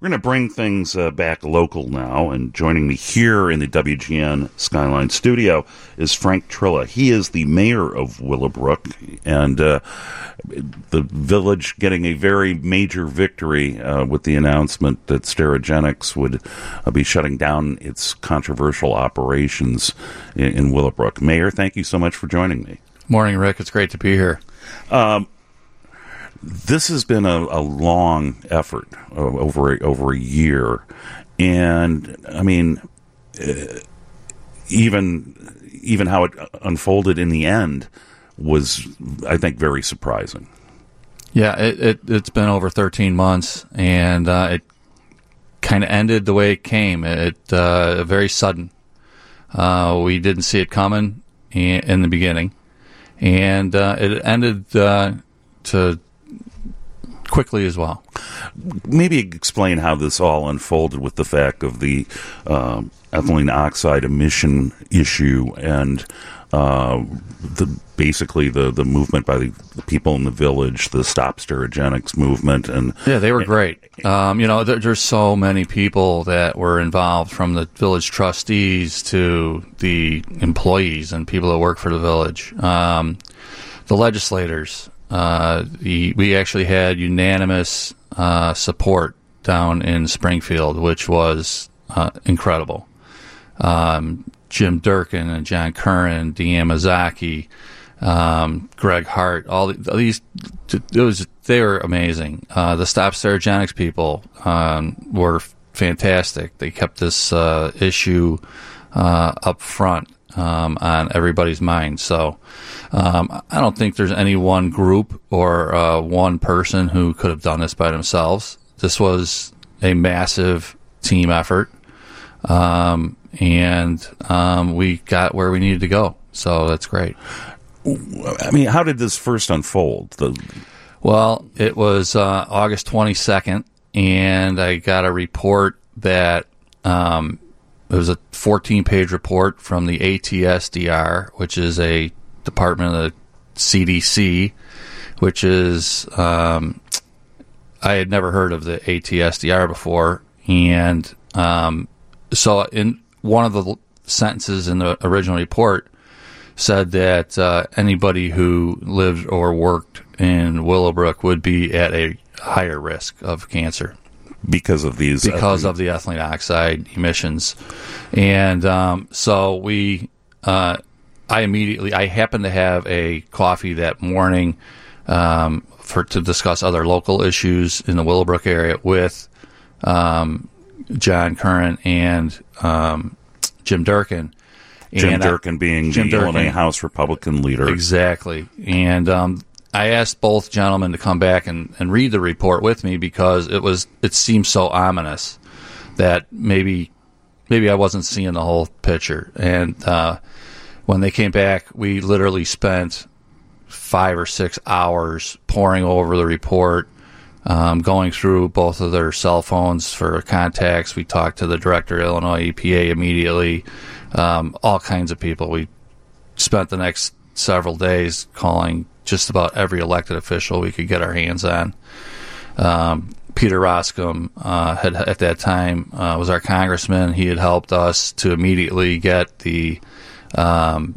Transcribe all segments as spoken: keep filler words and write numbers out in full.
We're going to bring things uh, back local now, and joining me here in the W G N Skyline studio is Frank Trilla. He is the mayor of Willowbrook, and uh, the village getting a very major victory uh, with the announcement that Sterigenics would uh, be shutting down its controversial operations in, in Willowbrook. Mayor, thank you so much for joining me. Morning, Rick. It's great to be here. Um, This has been a, a long effort, uh, over over a year, and I mean, uh, even even how it unfolded in the end was, I think, very surprising. Yeah, it, it it's been over thirteen months, and uh, it kind of ended the way it came. It uh, very sudden. Uh, we didn't see it coming in, in the beginning, and uh, it ended uh, to. quickly as well. Maybe explain how this all unfolded with the fact of the um, ethylene oxide emission issue and uh, the basically the, the movement by the, the people in the village, the Stop Sterigenics movement. And yeah, they were great. Um, you know, there, there's so many people that were involved, from the village trustees to the employees and people that work for the village, um, the legislators. Uh, the, we actually had unanimous uh, support down in Springfield, which was uh, incredible. Um, Jim Durkin and John Curran, Deanne Mazzocchi, um, Greg Hart, all these, it was, they were amazing. Uh, the Stop Sterigenics people um, were fantastic. They kept this uh, issue uh, up front. Um, on everybody's mind. So um, I don't think there's any one group or uh, one person who could have done this by themselves. This was a massive team effort, um, and um, we got where we needed to go. So that's great. I mean, how did this first unfold? The- well, it was uh, August twenty-second, and I got a report that um, it was a fourteen-page report from the A T S D R, which is a department of the C D C, which is, um, I had never heard of the A T S D R before. And um, so in one of the sentences in the original report said that uh, anybody who lived or worked in Willowbrook would be at a higher risk of cancer. Because of these, because ethylene. of the ethylene oxide emissions, and um, so we, uh, I immediately, I happened to have a coffee that morning um, for to discuss other local issues in the Willowbrook area with um, John Curran and um, Jim Durkin. Jim and Durkin I, being Jim the Durkin, Illinois House Republican leader, exactly, and. Um, I asked both gentlemen to come back and, and read the report with me because it was it seemed so ominous that maybe maybe I wasn't seeing the whole picture. And uh, when they came back, we literally spent five or six hours poring over the report, um, going through both of their cell phones for contacts. We talked to the director of Illinois E P A immediately, um, all kinds of people. We spent the next several days calling just about every elected official we could get our hands on. Um, Peter Roscom uh, had at that time uh, was our congressman. He had helped us to immediately get the um,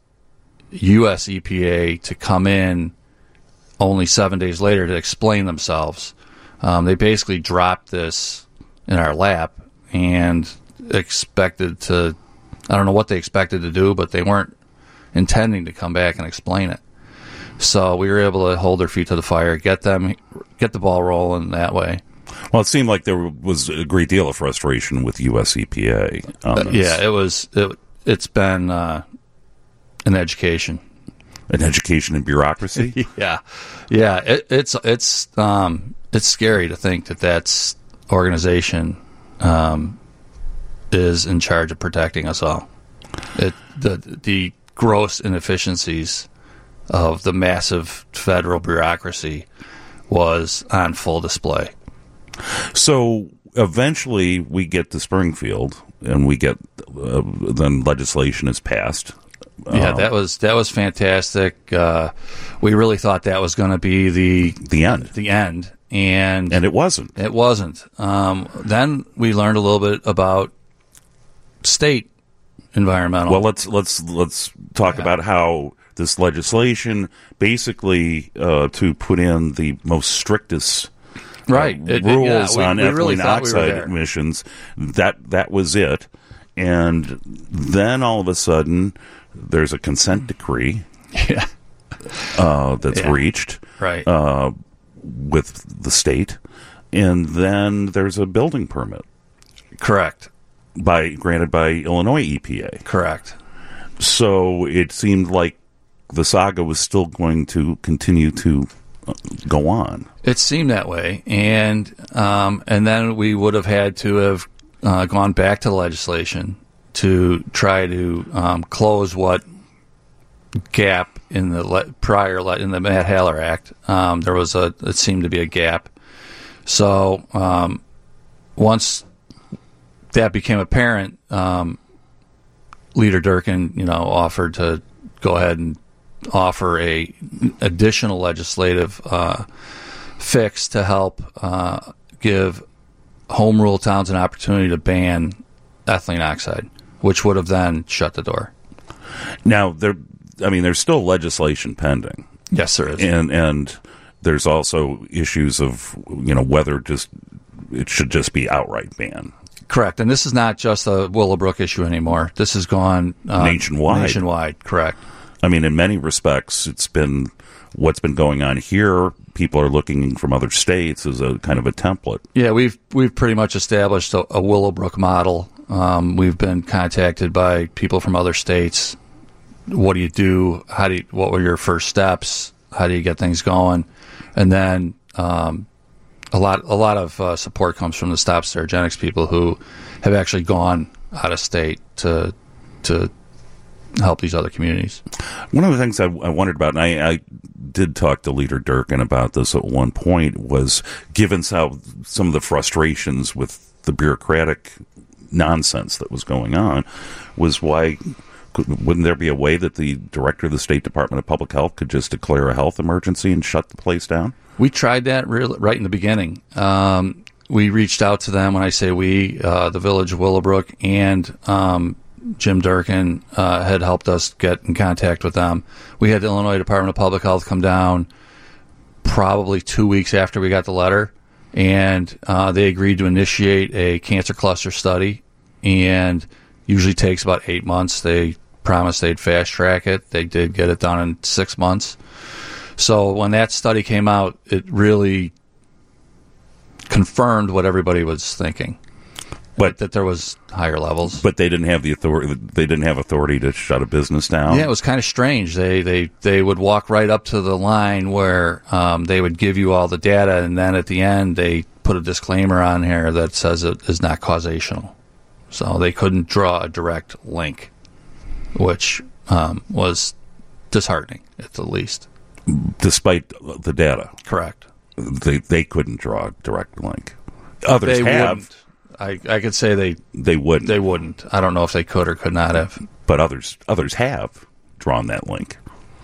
U S E P A to come in only seven days later to explain themselves. Um, they basically dropped this in our lap and expected to, I don't know what they expected to do, but they weren't intending to come back and explain it. So we were able to hold their feet to the fire, get them, get the ball rolling that way. Well, it seemed like there was a great deal of frustration with U S E P A. Uh, yeah, it was. It, it's been uh, an education, an education in bureaucracy. yeah, yeah. It, it's it's um, it's scary to think that that's organization um, is in charge of protecting us all. It the the gross inefficiencies of the massive federal bureaucracy was on full display. So eventually we get to Springfield and we get uh, then legislation is passed. Yeah, uh, that was that was fantastic. Uh, we really thought that was going to be the the end. The end. and and it wasn't. It wasn't. Um, then we learned a little bit about state environmental. Well, let's let's let's talk Yeah. about how this legislation basically uh, to put in the most strictest right uh, It- it- rules yeah, we- on we really ethylene thought we were oxide there. emissions. That that was it, and then all of a sudden, there's a consent decree Yeah. uh, that's Yeah. reached Right. uh, with the state, and then there's a building permit Correct. by granted by Illinois E P A. Correct. So it seemed like the saga was still going to continue to uh, go on. It seemed that way, and um, and then we would have had to have uh, gone back to the legislation to try to um, close what gap in the le- prior le- in the Matt Haller Act. Um, there was a it seemed to be a gap. So um, once that became apparent, um, Leader Durkin, you know, offered to go ahead and offer a additional legislative uh, fix to help uh, give home rule towns an opportunity to ban ethylene oxide, which would have then shut the door. Now there, I mean, there's still legislation pending, Yes, there is. and and there's also issues of you know whether just it should just be outright ban. Correct. And this is not just a Willowbrook issue anymore. This has gone uh, Nationwide. Nationwide, correct. I mean, in many respects, it's been what's been going on here. People are looking from other states as a kind of a template. Yeah, we've we've pretty much established a, a Willowbrook model. Um, we've been contacted by people from other states. What do you do? How do you, what were your first steps? How do you get things going? And then um, a lot a lot of uh, support comes from the Stop Sterigenics people who have actually gone out of state to to help these other communities. One of the things I, I wondered about, and I, I did talk to Leader Durkin about this at one point, was given how some of the frustrations with the bureaucratic nonsense that was going on, was why could, wouldn't there be a way that the director of the State Department of Public Health could just declare a health emergency and shut the place down? We tried that real, right in the beginning. Um, we reached out to them. When I say we, uh, the Village of Willowbrook and um, Jim Durkin uh, had helped us get in contact with them. We had the Illinois Department of Public Health come down probably two weeks after we got the letter, and uh, they agreed to initiate a cancer cluster study, and usually takes about eight months. They promised they'd fast track it. They did get it done in six months. So when that study came out, it really confirmed what everybody was thinking. But that there was higher levels. But they didn't have the authority. They didn't have authority to shut a business down. Yeah, it was kind of strange. They they they would walk right up to the line where um, they would give you all the data, and then at the end they put a disclaimer on here that says it is not causational. So they couldn't draw a direct link, which um, was disheartening at the least. Despite the data, correct. They they couldn't draw a direct link. Others they have. Wouldn't. I, I could say they they wouldn't. They wouldn't. I don't know if they could or could not have. But others others have drawn that link.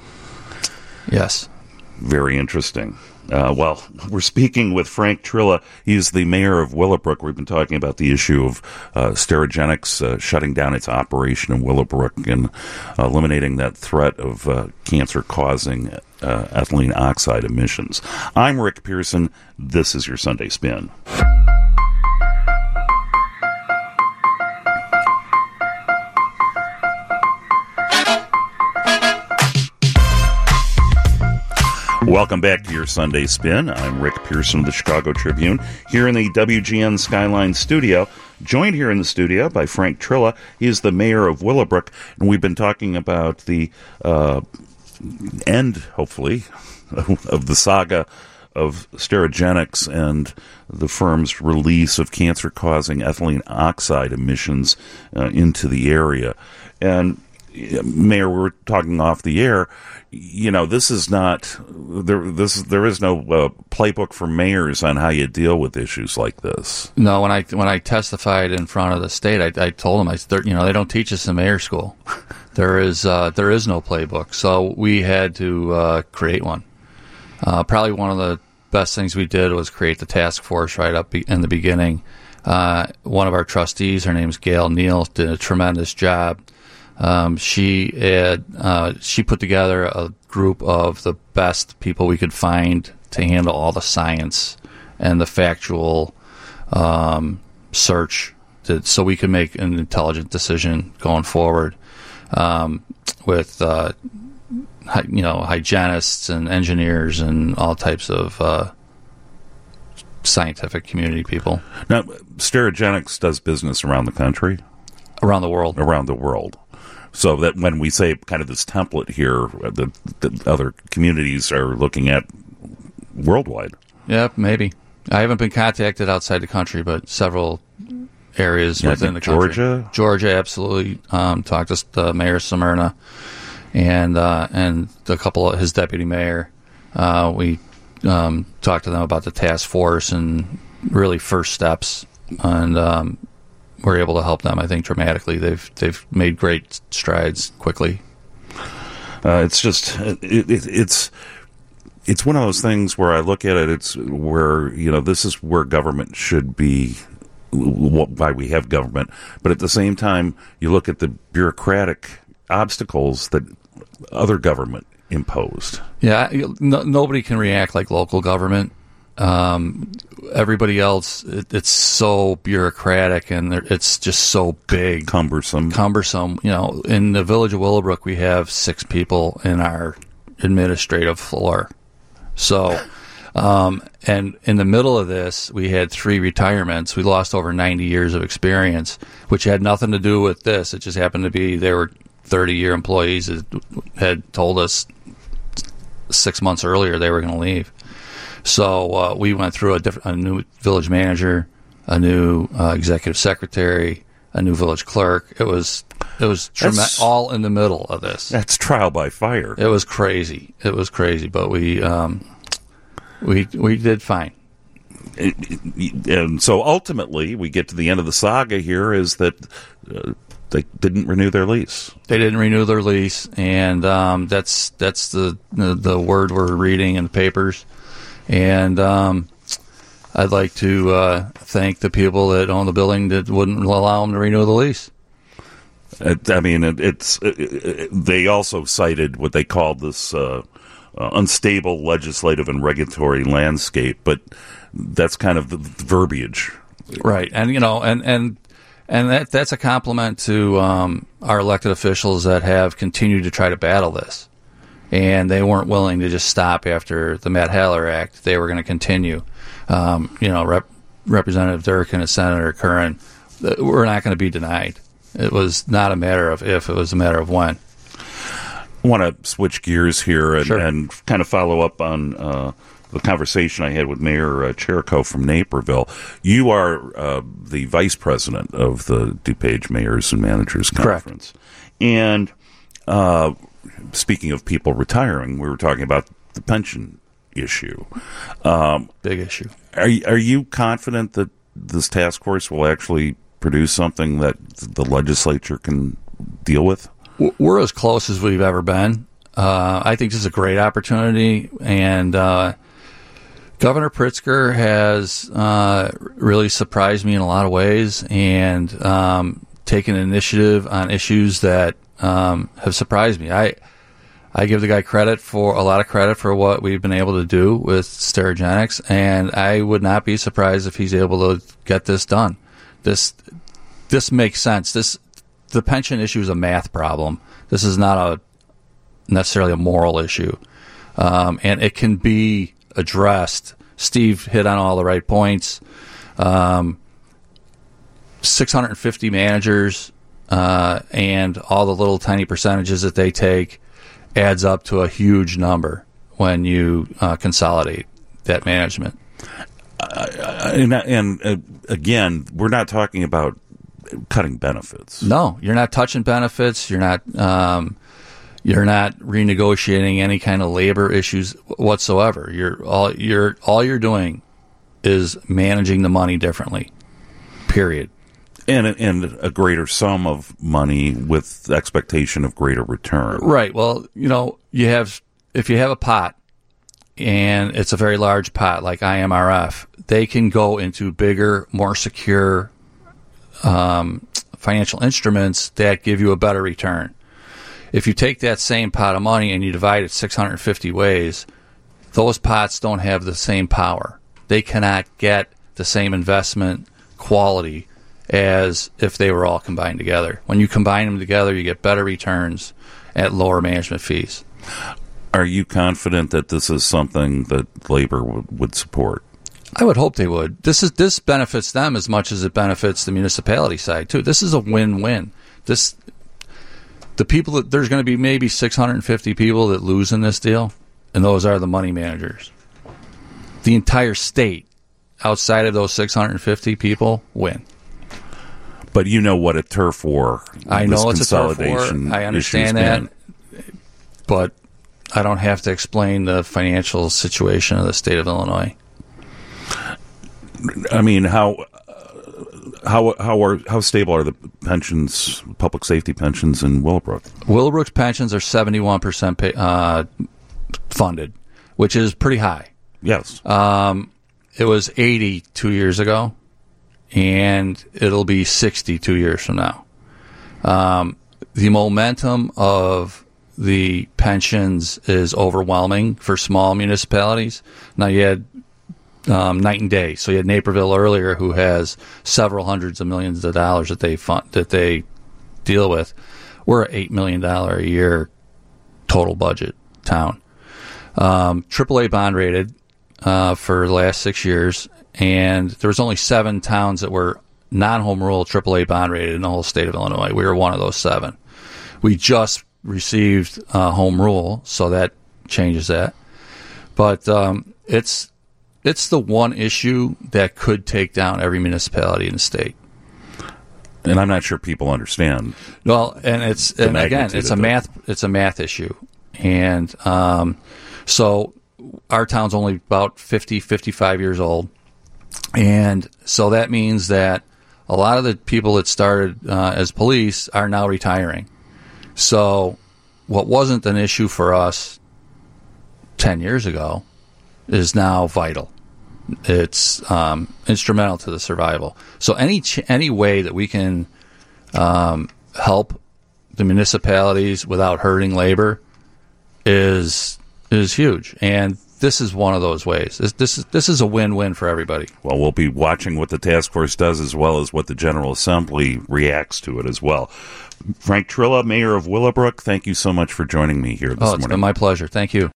Yes. Very interesting. Uh, well, we're speaking with Frank Trilla. He's the mayor of Willowbrook. We've been talking about the issue of uh, Sterigenics uh, shutting down its operation in Willowbrook and uh, eliminating that threat of uh, cancer-causing uh, ethylene oxide emissions. I'm Rick Pearson. This is your Sunday Spin. Welcome back to your Sunday Spin. I'm Rick Pearson of the Chicago Tribune, here in the W G N Skyline studio. Joined here in the studio by Frank Trilla. He is the mayor of Willowbrook, and we've been talking about the uh, end, hopefully, of the saga of Sterigenics and the firm's release of cancer-causing ethylene oxide emissions uh, into the area. And Mayor, we were talking off the air. You know, this is not there. This there is no uh, playbook for mayors on how you deal with issues like this. No, when I when I testified in front of the state, I, I told them, I said, you know, they don't teach us in mayor school. There is uh, there is no playbook, so we had to uh, create one. Uh, probably one of the best things we did was create the task force right up be- in the beginning. Uh, one of our trustees, her name's Gail Neal, did a tremendous job. Um, she had uh, she put together a group of the best people we could find to handle all the science and the factual um, search, to, so we could make an intelligent decision going forward. Um, with uh, hy- you know hygienists and engineers and all types of uh, scientific community people. Now, Sterigenics does business around the country, around the world, around the world. So that when we say kind of this template here, the, the other communities are looking at worldwide. Yeah, maybe. I haven't been contacted outside the country, but several areas yeah, within the Georgia? country. Georgia, absolutely. Um, talked to uh, Mayor Smyrna and uh, and a couple of his deputy mayor. Uh, we um, talked to them about the task force and really first steps, and um, we're able to help them, I think, dramatically. They've they've made great strides quickly. Uh, it's just it, it, it's it's one of those things where I look at it. It's where you know this is where government should be. Why we have government, but at the same time, you look at the bureaucratic obstacles that other government imposed. Yeah, no, nobody can react like local government. Um, everybody else, it, it's so bureaucratic and it's just so big, cumbersome. Cumbersome. You know, in the village of Willowbrook, we have six people in our administrative floor. So. Um, and in the middle of this, we had three retirements. We lost over ninety years of experience, which had nothing to do with this. It just happened to be they were thirty-year employees that had told us six months earlier they were going to leave. So uh, we went through a, diff- a new village manager, a new uh, executive secretary, a new village clerk. It was it was trem- all in the middle of this. That's trial by fire. It was crazy. It was crazy, but we. Um, We we did fine. And so ultimately, we get to the end of the saga here is that uh, they didn't renew their lease. They didn't renew their lease, and um, that's that's the, the the word we're reading in the papers. And um, I'd like to uh, thank the people that own the building that wouldn't allow them to renew the lease. It, I mean, it, it's it, it, they also cited what they called this. Uh, Uh, unstable legislative and regulatory landscape, but that's kind of the verbiage, right? And you know, and and and that that's a compliment to um, our elected officials that have continued to try to battle this, and they weren't willing to just stop after the Matt Haller Act. They were going to continue. Um, you know, Rep- Representative Durkin and Senator Curran, we're not going to be denied. It was not a matter of if; it was a matter of when. I want to switch gears here and, sure. and kind of follow up on uh, the conversation I had with Mayor uh, Cherico from Naperville. You are uh, the vice president of the DuPage Mayors and Managers Conference. Correct. And uh, speaking of people retiring, we were talking about the pension issue. Um, Big issue. Are, are you confident that this task force will actually produce something that the legislature can deal with? We're as close as we've ever been. Uh, I think this is a great opportunity, and uh, Governor Pritzker has uh, really surprised me in a lot of ways and um, taken initiative on issues that um, have surprised me. I I give the guy credit for a lot of credit for what we've been able to do with Sterigenics, and I would not be surprised if he's able to get this done. This this makes sense. This. The pension issue is a math problem. This is not a necessarily a moral issue, um, and it can be addressed. Steve hit on all the right points. Um, six hundred fifty managers uh, and all the little tiny percentages that they take adds up to a huge number when you uh, consolidate that management. Uh, and and uh, again, we're not talking about cutting benefits. No, you're not touching benefits. You're not. Um, you're not renegotiating any kind of labor issues whatsoever. You're all you're all you're doing is managing the money differently. Period. And and a greater sum of money with the expectation of greater return. Right. Well, you know, you have if you have a pot and it's a very large pot like I M R F, they can go into bigger, more secure um, financial instruments that give you a better return. If you take that same pot of money and you divide it six hundred fifty ways, those pots don't have the same power. They cannot get the same investment quality as if they were all combined together. When you combine them together, you get better returns at lower management fees. Are you confident that this is something that labor w- would support? I would hope they would. This is this benefits them as much as it benefits the municipality side too. This is a win-win. This the people that there's going to be maybe six hundred fifty people that lose in this deal, and those are the money managers. The entire state, outside of those six hundred fifty people, win. But you know what a turf war. I know it's a turf war. I understand that, but I don't have to explain the financial situation of the state of Illinois. I mean, how how how are how stable are the pensions, public safety pensions in Willowbrook? Willowbrook's pensions are seventy-one percent pay, uh, funded, which is pretty high. Yes. Um, it was eighty two years ago, and it'll be sixty two years from now. Um, the momentum of the pensions is overwhelming for small municipalities. Now, you had um, Night and Day. So you had Naperville earlier, who has several hundreds of millions of dollars that they fund, that they deal with. We're an eight million dollars a year total budget town. Um, triple A bond rated uh, for the last six years, and there was only seven towns that were non-home rule triple A bond rated in the whole state of Illinois. We were one of those seven. We just received uh, home rule, so that changes that. But um, it's it's the one issue that could take down every municipality in the state. And I'm not sure people understand. Well, and it's and again, it's a math it's a math issue, and um, so our town's only about fifty, fifty-five years old, and so that means that a lot of the people that started uh, as police are now retiring. So what wasn't an issue for us ten years ago is now vital. It's um, instrumental to the survival. So any ch- any way that we can um, help the municipalities without hurting labor is is huge, and this is one of those ways. This this is, this is a win-win for everybody. Well, we'll be watching what the task force does, as well as what the General Assembly reacts to it as well. Frank Trilla, Mayor of Willowbrook, thank you so much for joining me here this oh, it's morning. been my pleasure. Thank you.